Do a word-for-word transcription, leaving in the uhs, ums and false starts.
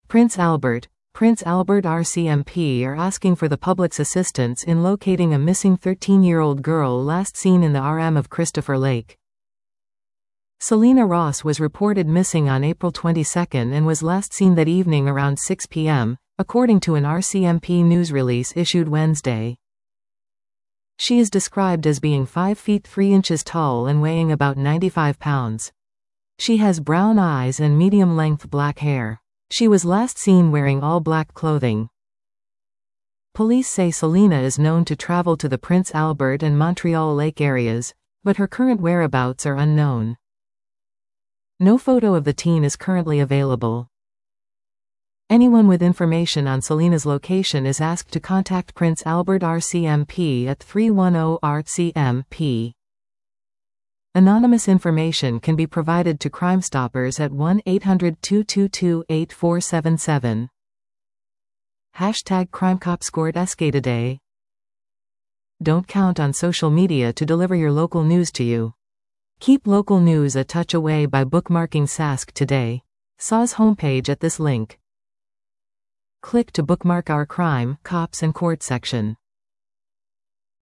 Prince Albert. Prince Albert R C M P are asking for the public's assistance in locating a missing thirteen-year-old girl last seen in the R M of Christopher Lake. Selena Ross was reported missing on April twenty-second and was last seen that evening around six p m, according to an R C M P news release issued Wednesday. She is described as being five feet three inches tall and weighing about ninety-five pounds. She has brown eyes and medium-length black hair. She was last seen wearing all black clothing. Police say Selena is known to travel to the Prince Albert and Montreal Lake areas, but her current whereabouts are unknown. No photo of the teen is currently available. Anyone with information on Selena's location is asked to contact Prince Albert R C M P at three one zero R C M P. Anonymous information can be provided to Crime Stoppers at one eight hundred two two two eight four seven seven. Hashtag CrimeCopScored. Don't count on social media to deliver your local news to you. Keep local news a touch away by bookmarking Sask Today. S A W's homepage at this link. Click to bookmark our Crime, Cops and Court section.